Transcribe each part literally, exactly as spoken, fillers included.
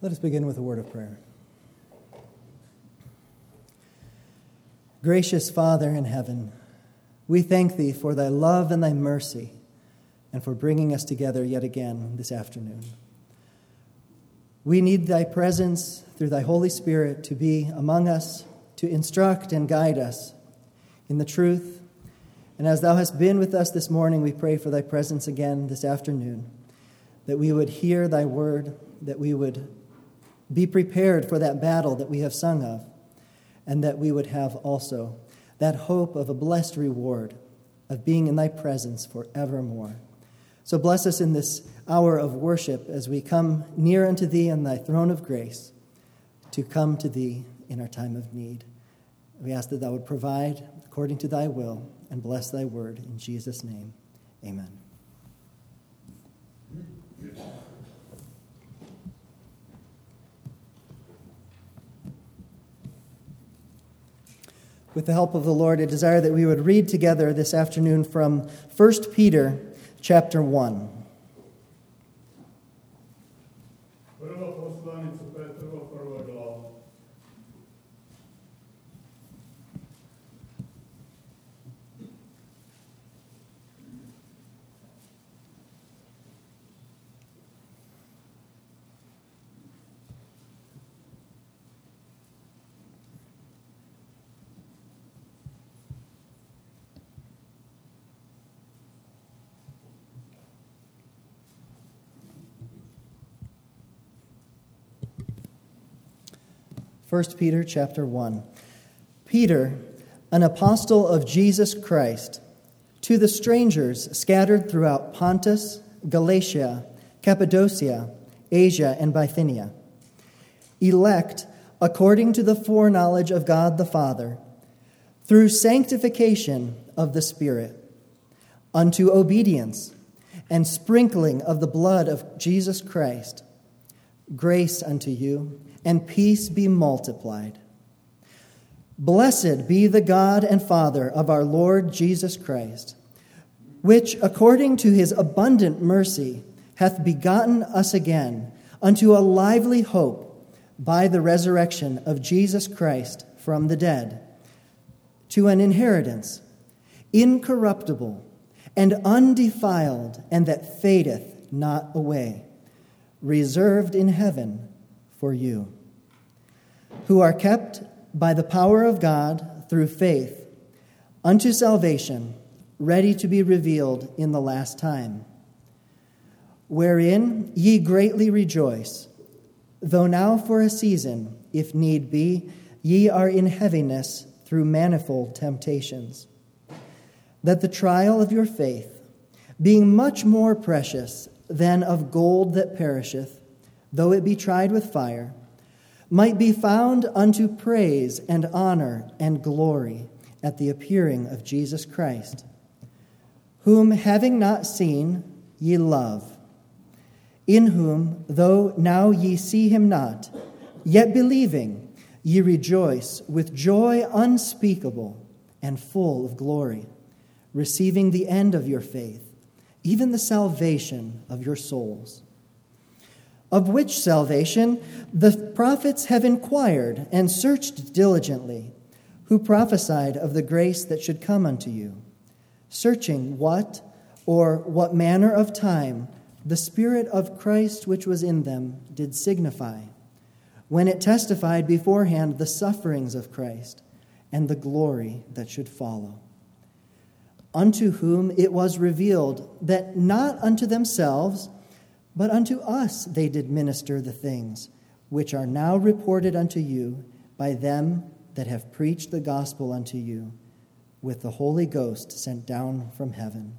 Let us begin with a word of prayer. Gracious Father in heaven, we thank Thee for Thy love and Thy mercy, and for bringing us together yet again this afternoon. We need Thy presence through Thy Holy Spirit to be among us, to instruct and guide us in the truth. And as Thou hast been with us this morning, we pray for Thy presence again this afternoon, that we would hear Thy word, that we would be prepared for that battle that we have sung of, and that we would have also that hope of a blessed reward of being in Thy presence forevermore. So bless us in this hour of worship as we come near unto Thee in Thy throne of grace, to come to Thee in our time of need. We ask that Thou would provide according to Thy will and bless Thy word. In Jesus' name, amen. With the help of the Lord, I desire that we would read together this afternoon from First Peter chapter one. First Peter chapter one. Peter, an apostle of Jesus Christ, to the strangers scattered throughout Pontus, Galatia, Cappadocia, Asia, and Bithynia, elect according to the foreknowledge of God the Father, through sanctification of the Spirit, unto obedience and sprinkling of the blood of Jesus Christ, grace unto you, and peace be multiplied. Blessed be the God and Father of our Lord Jesus Christ, which according to his abundant mercy hath begotten us again unto a lively hope by the resurrection of Jesus Christ from the dead, to an inheritance incorruptible and undefiled, and that fadeth not away, reserved in heaven for you, who are kept by the power of God through faith unto salvation, ready to be revealed in the last time, wherein ye greatly rejoice, though now for a season, if need be, ye are in heaviness through manifold temptations, that the trial of your faith, being much more precious than of gold that perisheth, though it be tried with fire, might be found unto praise and honor and glory at the appearing of Jesus Christ, whom having not seen ye love, in whom, though now ye see him not, yet believing, ye rejoice with joy unspeakable and full of glory, receiving the end of your faith, even the salvation of your souls. Of which salvation the prophets have inquired and searched diligently, who prophesied of the grace that should come unto you, searching what or what manner of time the Spirit of Christ which was in them did signify, when it testified beforehand the sufferings of Christ and the glory that should follow. Unto whom it was revealed that not unto themselves, but unto us they did minister the things which are now reported unto you by them that have preached the gospel unto you with the Holy Ghost sent down from heaven,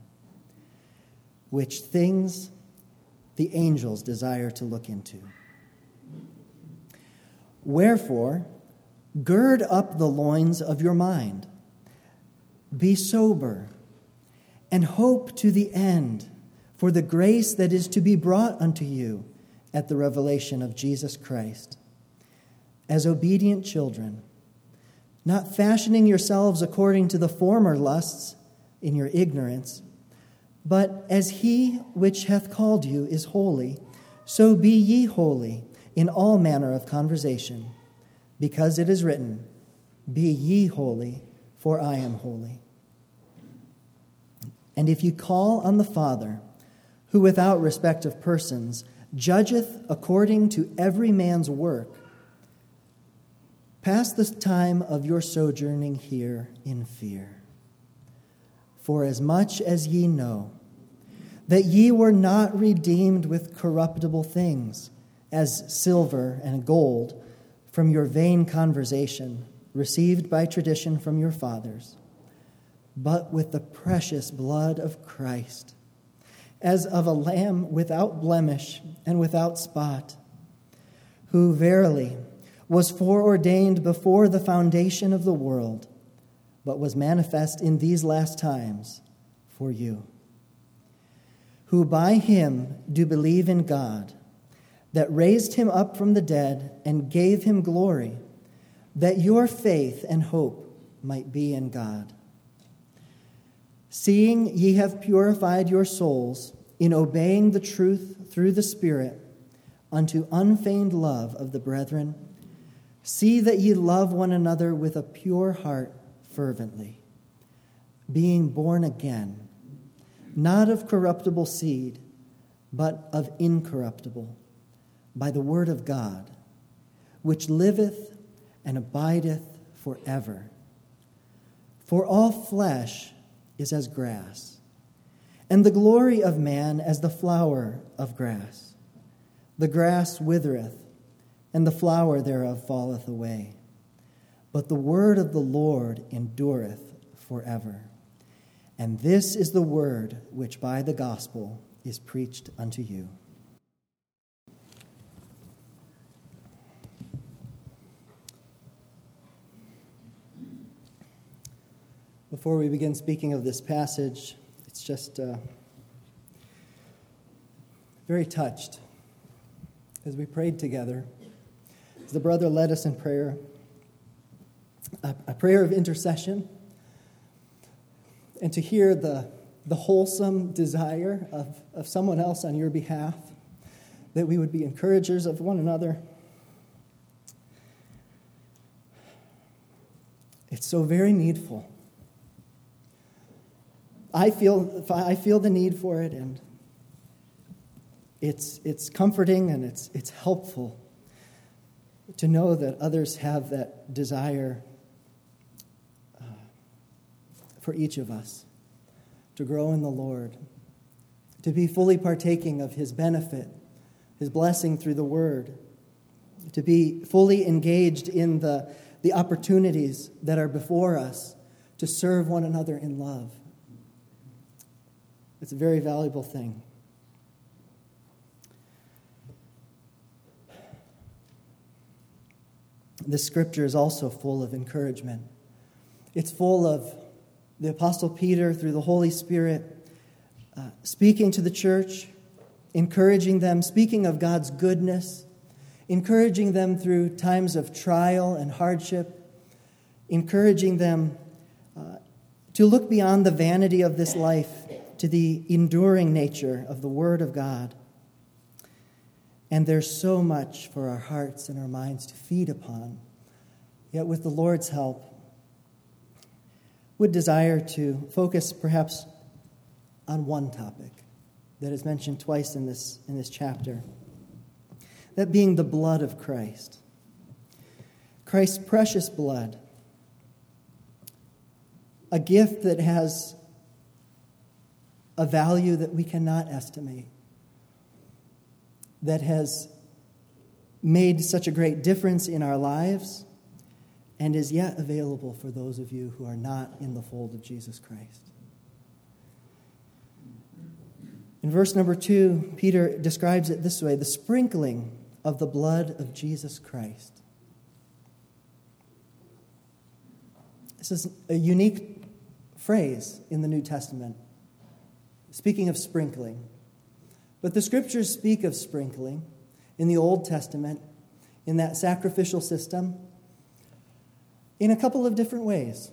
which things the angels desire to look into. Wherefore, gird up the loins of your mind, be sober, and hope to the end for the grace that is to be brought unto you at the revelation of Jesus Christ. As obedient children, not fashioning yourselves according to the former lusts in your ignorance, but as he which hath called you is holy, so be ye holy in all manner of conversation, because it is written, Be ye holy, for I am holy. And if you call on the Father, who without respect of persons judgeth according to every man's work, pass the time of your sojourning here in fear. For as much as ye know that ye were not redeemed with corruptible things, as silver and gold, from your vain conversation, received by tradition from your fathers, but with the precious blood of Christ, as of a lamb without blemish and without spot, who verily was foreordained before the foundation of the world, but was manifest in these last times for you, who by him do believe in God, that raised him up from the dead and gave him glory, that your faith and hope might be in God. Seeing ye have purified your souls in obeying the truth through the Spirit unto unfeigned love of the brethren, see that ye love one another with a pure heart fervently, being born again, not of corruptible seed, but of incorruptible, by the word of God, which liveth and abideth forever. For all flesh is as grass, and the glory of man as the flower of grass. The grass withereth, and the flower thereof falleth away. But the word of the Lord endureth forever. And this is the word which by the gospel is preached unto you. Before we begin speaking of this passage, it's just uh, very touched as we prayed together, as the brother led us in prayer, a, a prayer of intercession, and to hear the, the wholesome desire of, of someone else on your behalf, that we would be encouragers of one another. It's so very needful. I feel I feel the need for it, and it's it's comforting and it's it's helpful to know that others have that desire uh, for each of us to grow in the Lord, to be fully partaking of His benefit, His blessing through the Word, to be fully engaged in the, the opportunities that are before us to serve one another in love. It's a very valuable thing. This scripture is also full of encouragement. It's full of the Apostle Peter, through the Holy Spirit, uh, speaking to the church, encouraging them, speaking of God's goodness, encouraging them through times of trial and hardship, encouraging them uh, to look beyond the vanity of this life to the enduring nature of the Word of God. And there's so much for our hearts and our minds to feed upon. Yet with the Lord's help, would desire to focus perhaps on one topic that is mentioned twice in this, in this chapter. That being the blood of Christ. Christ's precious blood. A gift that has a value that we cannot estimate, that has made such a great difference in our lives and is yet available for those of you who are not in the fold of Jesus Christ. In verse number two, Peter describes it this way: the sprinkling of the blood of Jesus Christ. This is a unique phrase in the New Testament, speaking of sprinkling. But the scriptures speak of sprinkling in the Old Testament, in that sacrificial system, in a couple of different ways.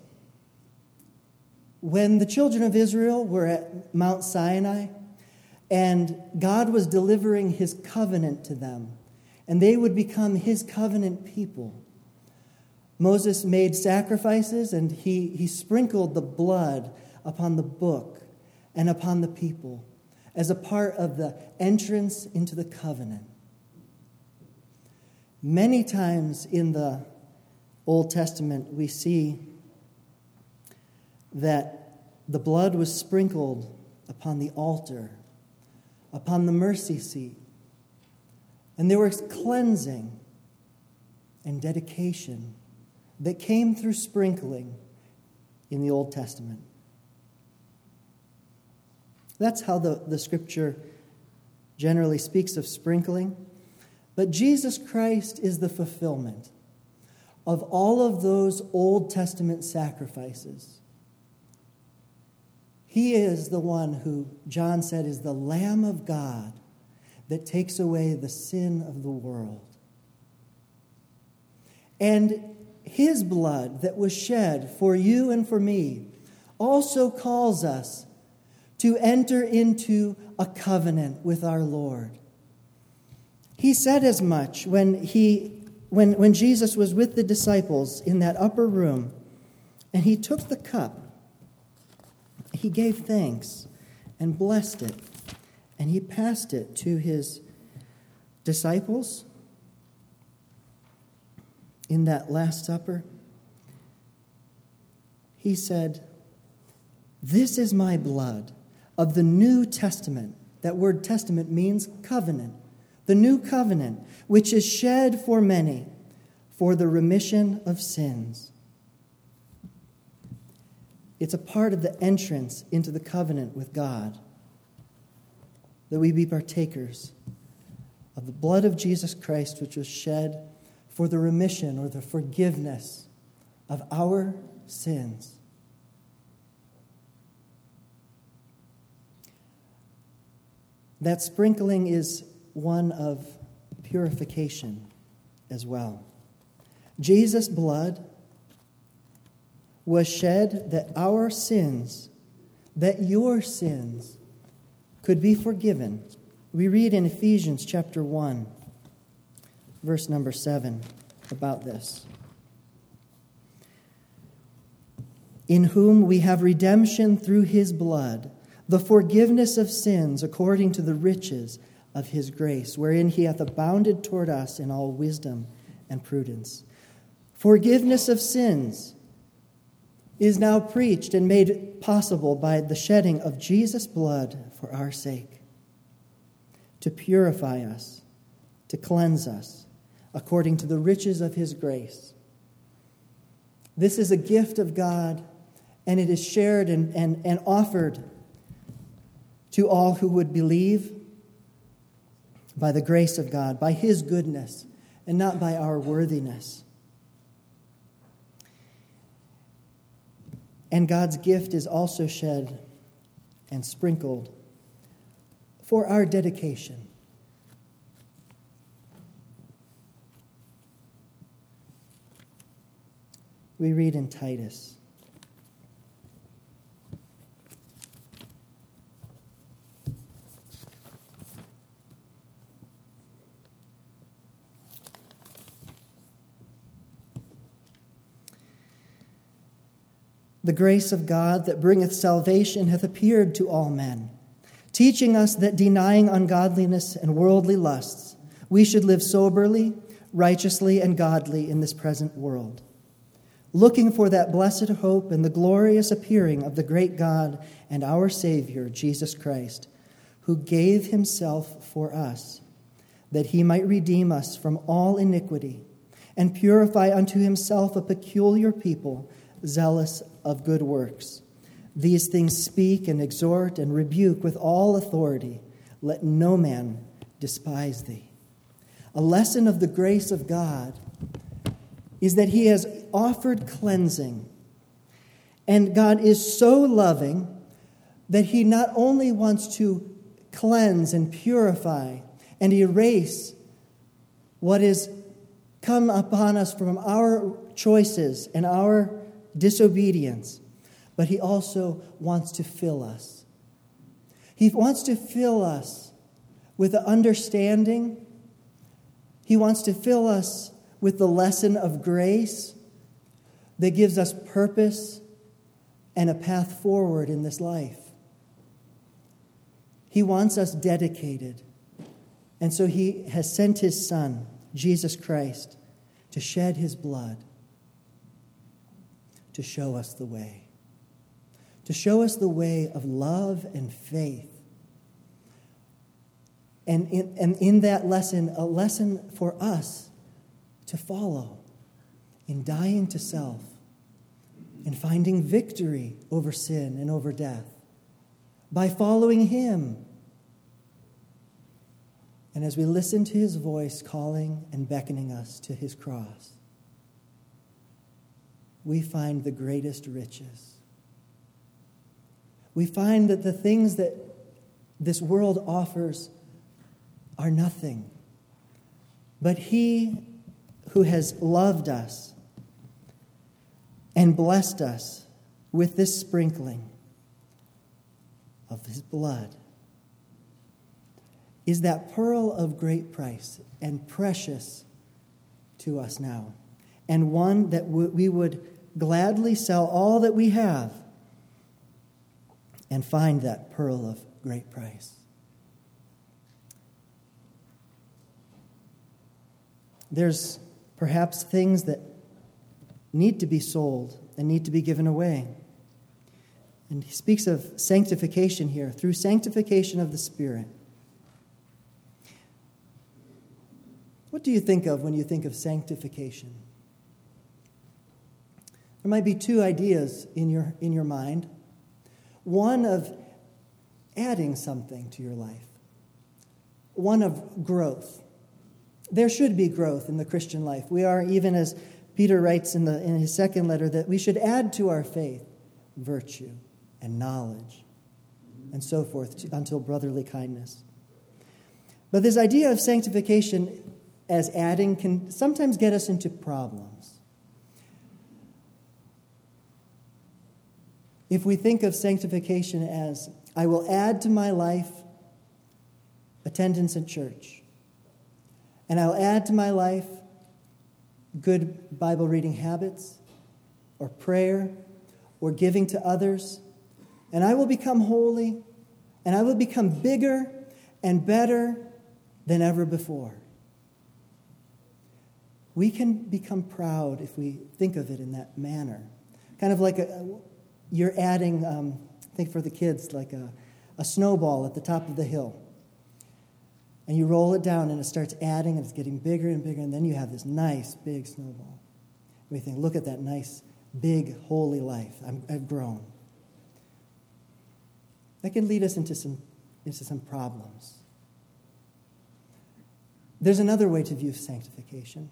When the children of Israel were at Mount Sinai and God was delivering His covenant to them and they would become his covenant people. Moses made sacrifices, and he, he sprinkled the blood upon the book and upon the people as a part of the entrance into the covenant. Many times in the Old Testament, we see that the blood was sprinkled upon the altar, upon the mercy seat, and there was cleansing and dedication that came through sprinkling in the Old Testament. That's how the, the Scripture generally speaks of sprinkling. But Jesus Christ is the fulfillment of all of those Old Testament sacrifices. He is the one who, John said, is the Lamb of God that takes away the sin of the world. And his blood that was shed for you and for me also calls us to enter into a covenant with our Lord. He said as much when he when, when Jesus was with the disciples in that upper room, and he took the cup. He gave thanks and blessed it, and he passed it to his disciples in that Last Supper. He said, "This is my blood of the New Testament." That word testament means covenant. The new covenant, which is shed for many for the remission of sins. It's a part of the entrance into the covenant with God, that we be partakers of the blood of Jesus Christ, which was shed for the remission or the forgiveness of our sins. That sprinkling is one of purification as well. Jesus' blood was shed that our sins, that your sins, could be forgiven. We read in Ephesians chapter one, verse number seven, about this. "In whom we have redemption through his blood, the forgiveness of sins according to the riches of his grace, wherein he hath abounded toward us in all wisdom and prudence." Forgiveness of sins is now preached and made possible by the shedding of Jesus' blood for our sake, to purify us, to cleanse us, according to the riches of his grace. This is a gift of God, and it is shared and, and, and offered to all who would believe by the grace of God, by his goodness, and not by our worthiness. And God's gift is also shed and sprinkled for our dedication. We read in Titus, "The grace of God that bringeth salvation hath appeared to all men, teaching us that denying ungodliness and worldly lusts, we should live soberly, righteously, and godly in this present world, looking for that blessed hope and the glorious appearing of the great God and our Savior, Jesus Christ, who gave himself for us, that he might redeem us from all iniquity and purify unto himself a peculiar people, zealous of good works. These things speak and exhort and rebuke with all authority. Let no man despise thee." A lesson of the grace of God is that he has offered cleansing. And God is so loving that he not only wants to cleanse and purify and erase what is come upon us from our choices and our disobedience, but he also wants to fill us. He wants to fill us with the understanding. He He wants to fill us with the lesson of grace that gives us purpose and a path forward in this life. He wants us dedicated. And so he has sent his Son, Jesus Christ, to shed his blood, to show us the way, to show us the way of love and faith. And in, and in that lesson, a lesson for us to follow in dying to self, in finding victory over sin and over death, by following him. And as we listen to his voice calling and beckoning us to his cross, we find the greatest riches. We find that the things that this world offers are nothing. But he who has loved us and blessed us with this sprinkling of his blood is that pearl of great price and precious to us now, and one that w- we would gladly sell all that we have and find that pearl of great price. There's perhaps things that need to be sold and need to be given away. And he speaks of sanctification here, through sanctification of the Spirit. What do you think of when you think of sanctification? There might be two ideas in your, in your mind. One of adding something to your life. One of growth. There should be growth in the Christian life. We are, even as Peter writes in, the, in his second letter, that we should add to our faith virtue and knowledge and so forth to, until brotherly kindness. But this idea of sanctification as adding can sometimes get us into problems. If we think of sanctification as, I will add to my life attendance at church, and I'll add to my life good Bible reading habits, or prayer, or giving to others, and I will become holy, and I will become bigger and better than ever before. We can become proud if we think of it in that manner. Kind of like a, you're adding, um, think for the kids, like a, a snowball at the top of the hill. And you roll it down and it starts adding and it's getting bigger and bigger, and then you have this nice big snowball. We think, look at that nice big holy life. I'm, I've grown. That can lead us into some, into some problems. There's another way to view sanctification,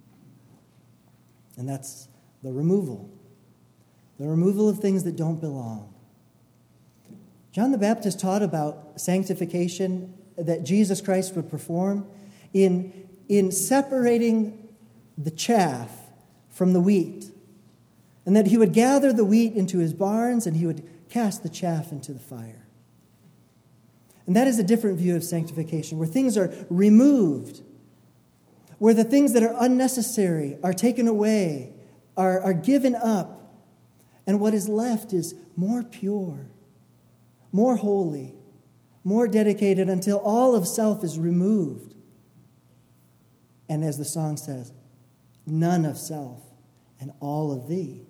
and that's the removal. The removal of things that don't belong. John the Baptist taught about sanctification that Jesus Christ would perform in, in separating the chaff from the wheat, and that he would gather the wheat into his barns and he would cast the chaff into the fire. And that is a different view of sanctification, where things are removed, where the things that are unnecessary are taken away, are, are given up, and what is left is more pure, more holy, more dedicated, until all of self is removed. And as the song says, none of self and all of thee.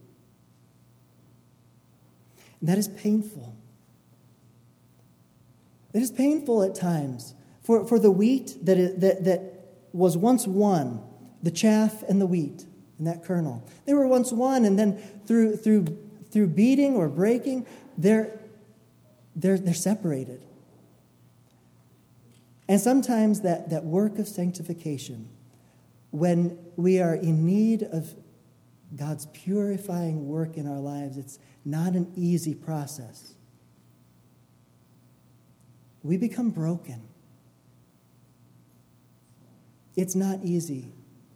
And that is painful. It is painful at times for, for the wheat that, is, that, that was once one, the chaff and the wheat and that kernel. They were once one, and then through through through beating or breaking, they're they're they're separated. And sometimes that, that work of sanctification, when we are in need of God's purifying work in our lives, it's not an easy process. We become broken. It's not easy.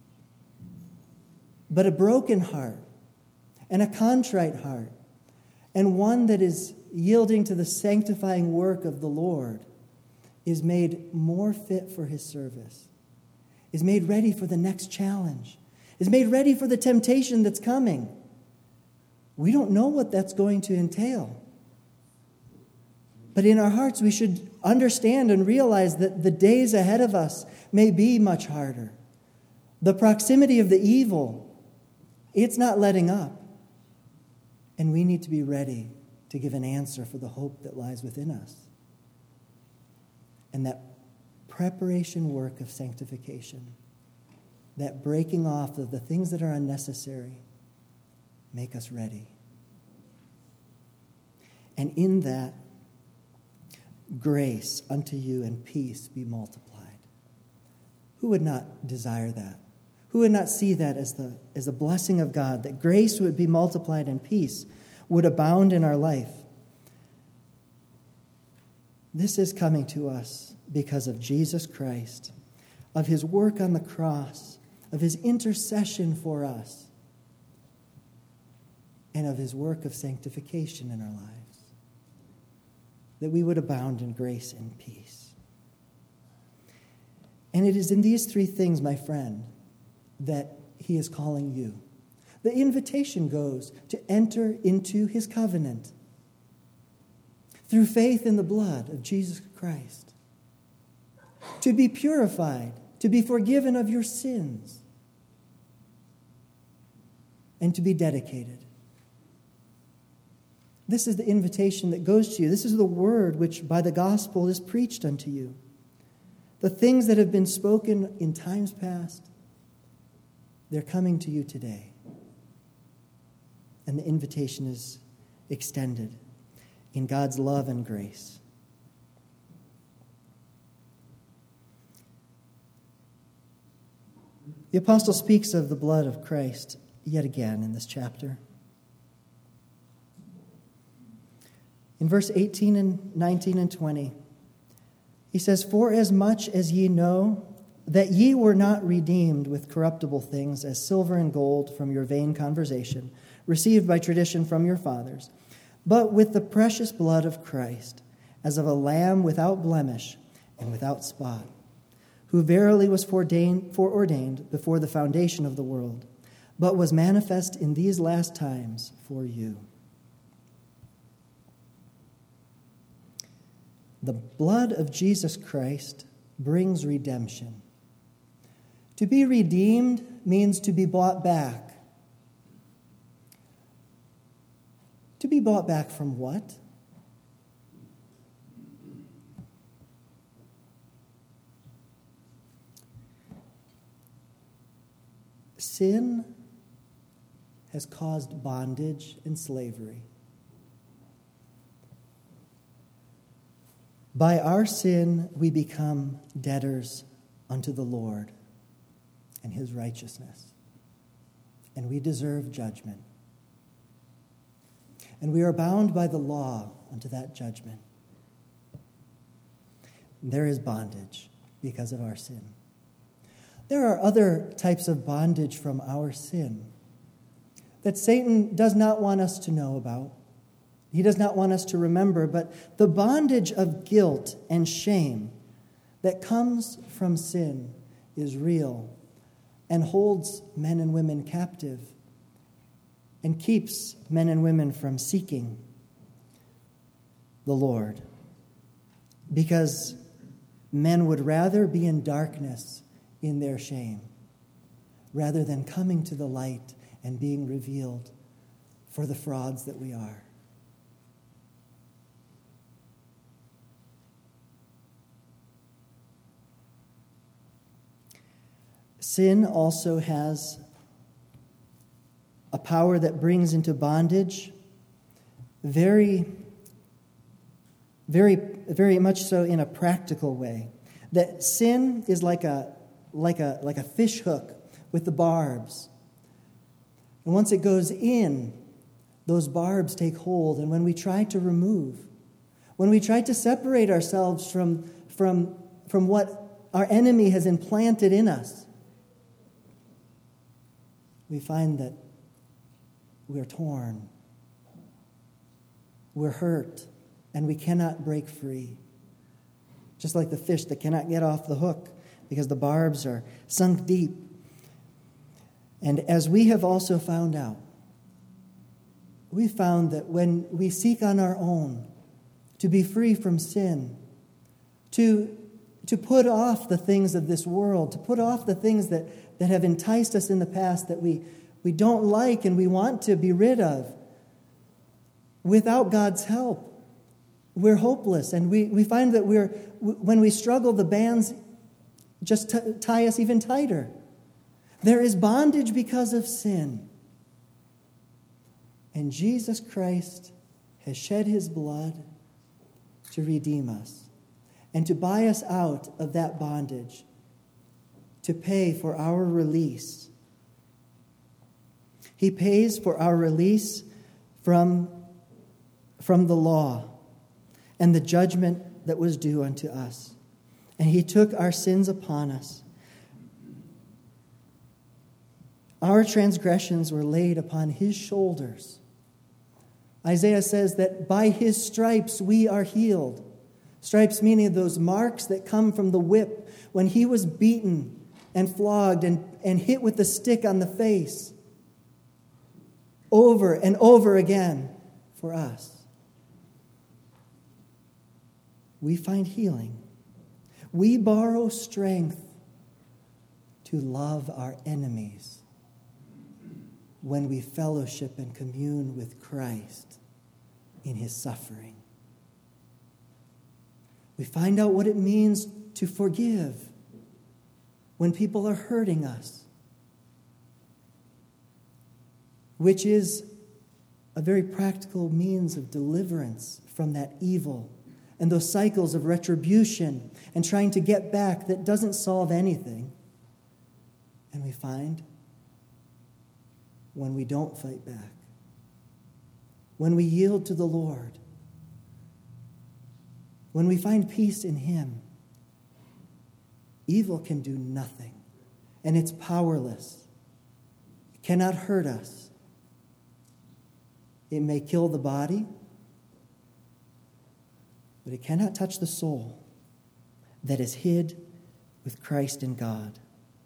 But a broken heart and a contrite heart, and one that is yielding to the sanctifying work of the Lord, is made more fit for his service. is made ready for the next challenge, is made ready for the temptation that's coming. We don't know what that's going to entail. But in our hearts, we should understand and realize that the days ahead of us may be much harder. The proximity of the evil, it's not letting up. And we need to be ready to give an answer for the hope that lies within us. And that preparation work of sanctification, that breaking off of the things that are unnecessary, make us ready. And in that, grace unto you and peace be multiplied. Who would not desire that? Who would not see that as the, as a blessing of God, that grace would be multiplied and peace would abound in our life? This is coming to us because of Jesus Christ, of his work on the cross, of his intercession for us, and of his work of sanctification in our lives, that we would abound in grace and peace. And it is in these three things, my friend, that he is calling you. The invitation goes to enter into his covenant through faith in the blood of Jesus Christ, to be purified, to be forgiven of your sins, and to be dedicated. This is the invitation that goes to you. This is the word which by the gospel is preached unto you. The things that have been spoken in times past, they're coming to you today. And the invitation is extended in God's love and grace. The apostle speaks of the blood of Christ yet again in this chapter. In verse eighteen and nineteen and twenty, he says, "For as much as ye know that ye were not redeemed with corruptible things as silver and gold from your vain conversation, received by tradition from your fathers, but with the precious blood of Christ, as of a lamb without blemish and without spot, who verily was foreordained, foreordained before the foundation of the world, but was manifest in these last times for you." The blood of Jesus Christ brings redemption. To be redeemed means to be bought back. To be bought back from what? Sin has caused bondage and slavery. By our sin, we become debtors unto the Lord and his righteousness, and we deserve judgment. And we are bound by the law unto that judgment. There is bondage because of our sin. There are other types of bondage from our sin that Satan does not want us to know about. He does not want us to remember, but the bondage of guilt and shame that comes from sin is real and holds men and women captive and keeps men and women from seeking the Lord, because men would rather be in darkness in their shame rather than coming to the light and being revealed for the frauds that we are. Sin also has a power that brings into bondage, very, very, very much so in a practical way. That sin is like a, like a, like a fish hook with the barbs. And once it goes in, those barbs take hold. And when we try to remove, when we try to separate ourselves from, from, from what our enemy has implanted in us, we find that we're torn, we're hurt, and we cannot break free. Just like the fish that cannot get off the hook, because the barbs are sunk deep. And as we have also found out, we found that when we seek on our own to be free from sin, to, to put off the things of this world, to put off the things that, that have enticed us in the past that we, we don't like and we want to be rid of, without God's help, we're hopeless. And we, we find that we're when we struggle, the bands just t- tie us even tighter. There is bondage because of sin. And Jesus Christ has shed his blood to redeem us and to buy us out of that bondage, to pay for our release. He pays for our release from, from the law and the judgment that was due unto us. And he took our sins upon us. Our transgressions were laid upon his shoulders. Isaiah says that by his stripes we are healed. Stripes meaning those marks that come from the whip when he was beaten and flogged and, and hit with the stick on the face over and over again for us. We find healing. We borrow strength to love our enemies when we fellowship and commune with Christ in his suffering. We find out what it means to forgive when people are hurting us, which is a very practical means of deliverance from that evil and those cycles of retribution and trying to get back that doesn't solve anything. And we find when we don't fight back, when we yield to the Lord, when we find peace in him, evil can do nothing, and it's powerless. It cannot hurt us. It may kill the body, but it cannot touch the soul that is hid with Christ in God.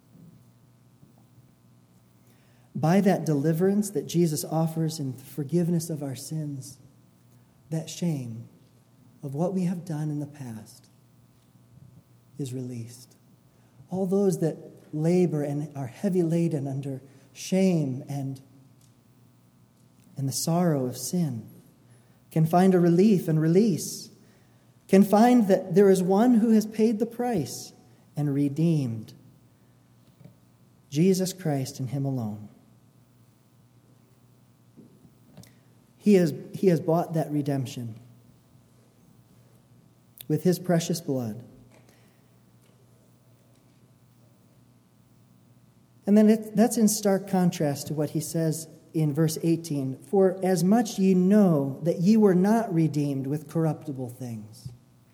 By that deliverance that Jesus offers in the forgiveness of our sins, that shame of what we have done in the past is released. All those that labor and are heavy laden under shame and, and the sorrow of sin can find a relief and release, can find that there is one who has paid the price and redeemed, Jesus Christ and him alone. He has, he has bought that redemption with his precious blood. And then it, that's in stark contrast to what he says in verse eighteen. For as much ye know that ye were not redeemed with corruptible things,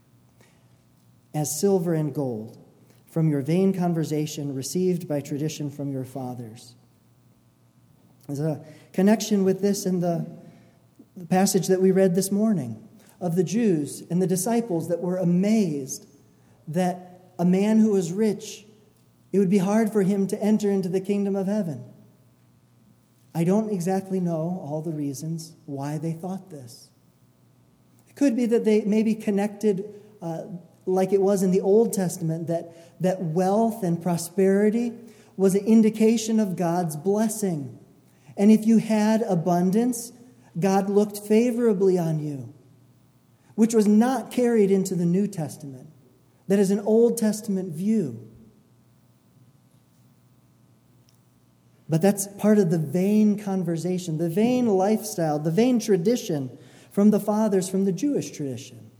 as silver and gold, from your vain conversation received by tradition from your fathers. There's a connection with this in the, the passage that we read this morning of the Jews and the disciples that were amazed that a man who was rich, it would be hard for him to enter into the kingdom of heaven. I don't exactly know all the reasons why they thought this. It could be that they maybe connected, uh, like it was in the Old Testament, that, that wealth and prosperity was an indication of God's blessing. And if you had abundance, God looked favorably on you, which was not carried into the New Testament. That is an Old Testament view. But that's part of the vain conversation, the vain lifestyle, the vain tradition from the fathers, from the Jewish tradition.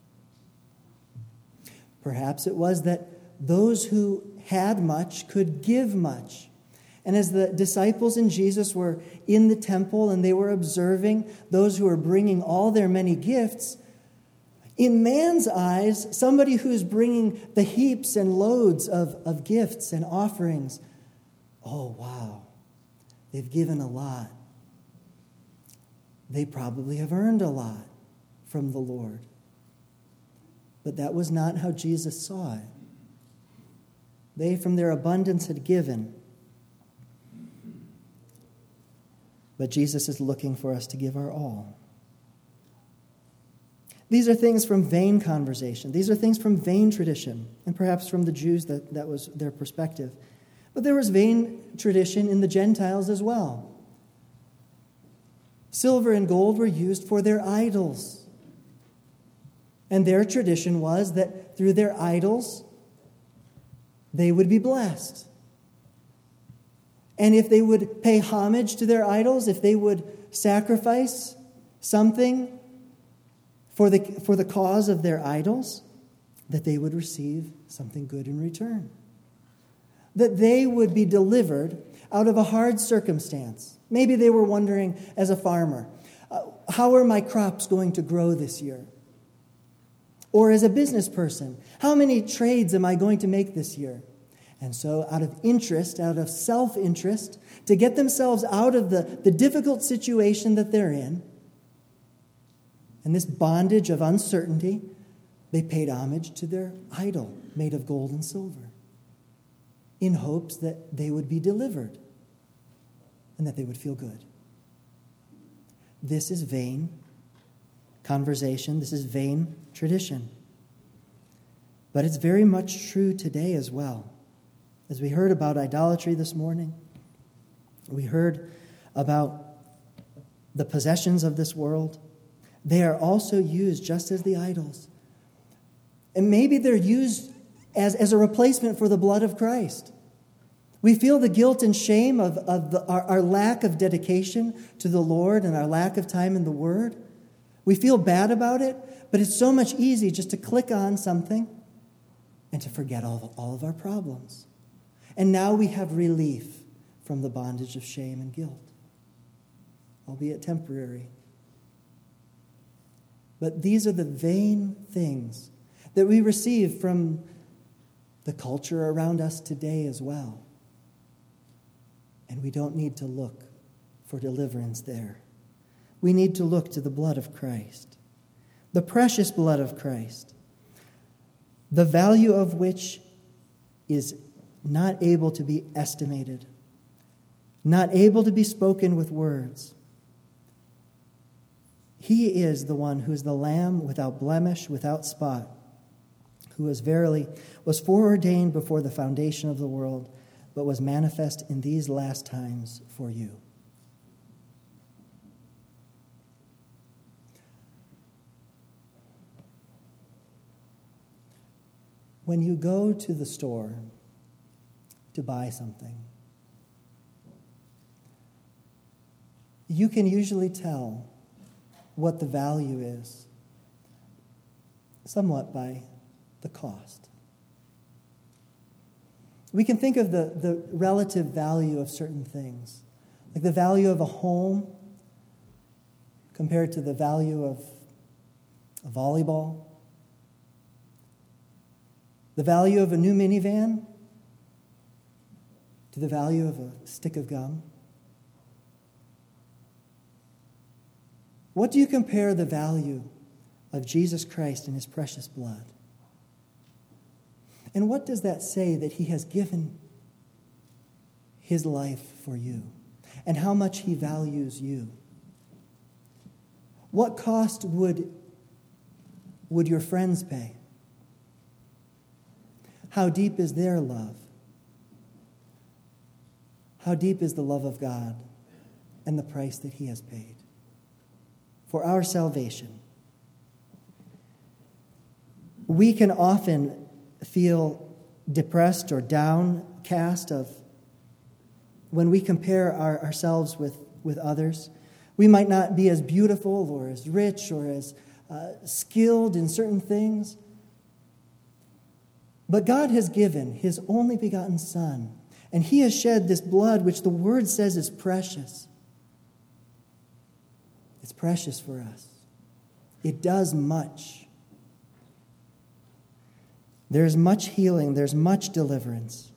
Perhaps it was that those who had much could give much. And as the disciples and Jesus were in the temple and they were observing those who were bringing all their many gifts, in man's eyes, somebody who's bringing the heaps and loads of, of gifts and offerings, oh, wow, they've given a lot. They probably have earned a lot from the Lord. But that was not how Jesus saw it. They from their abundance had given. But Jesus is looking for us to give our all. These are things from vain conversation. These are things from vain tradition, and perhaps from the Jews that, that was their perspective. But there was vain tradition in the Gentiles as well. Silver and gold were used for their idols. And their tradition was that through their idols, they would be blessed. And if they would pay homage to their idols, if they would sacrifice something for the, for the cause of their idols, that they would receive something good in return. That they would be delivered out of a hard circumstance. Maybe they were wondering, as a farmer, uh, how are my crops going to grow this year? Or as a business person, how many trades am I going to make this year? And so out of interest, out of self-interest, to get themselves out of the, the difficult situation that they're in, and this bondage of uncertainty, they paid homage to their idol made of gold and silver, in hopes that they would be delivered and that they would feel good. This is vain conversation. This is vain tradition. But it's very much true today as well. As we heard about idolatry this morning, we heard about the possessions of this world. They are also used just as the idols. And maybe they're used as, as a replacement for the blood of Christ. We feel the guilt and shame of, of the, our, our lack of dedication to the Lord and our lack of time in the Word. We feel bad about it, but it's so much easier just to click on something and to forget all of, all of our problems. And now we have relief from the bondage of shame and guilt, albeit temporary. But these are the vain things that we receive from the culture around us today as well. And we don't need to look for deliverance there. We need to look to the blood of Christ, the precious blood of Christ, the value of which is not able to be estimated, not able to be spoken with words. He is the one who is the Lamb without blemish, without spot, who was verily was foreordained before the foundation of the world, but was manifest in these last times for you. When you go to the store to buy something, you can usually tell what the value is somewhat by the cost. We can think of the, the relative value of certain things, like the value of a home compared to the value of a volleyball, the value of a new minivan to the value of a stick of gum. What do you compare the value of Jesus Christ and his precious blood? And what does that say that he has given his life for you and how much he values you? What cost would, would your friends pay? How deep is their love? How deep is the love of God and the price that he has paid for our salvation? We can often feel depressed or downcast of when we compare our, ourselves with, with others. We might not be as beautiful or as rich or as uh, skilled in certain things. But God has given his only begotten Son, and he has shed this blood which the Word says is precious. It's precious for us. It does much. There's much healing. There's much deliverance.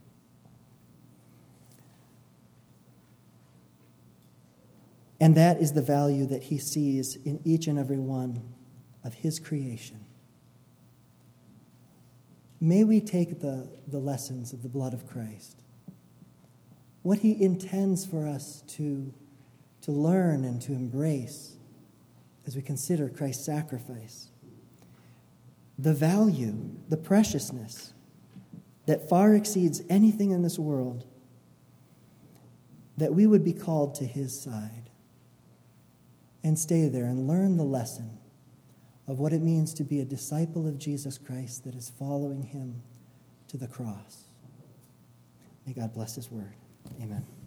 And that is the value that he sees in each and every one of his creation. May we take the, the lessons of the blood of Christ, what he intends for us to, to learn and to embrace as we consider Christ's sacrifice, the value, the preciousness that far exceeds anything in this world, that we would be called to his side and stay there and learn the lesson of what it means to be a disciple of Jesus Christ that is following him to the cross. May God bless his word. Amen.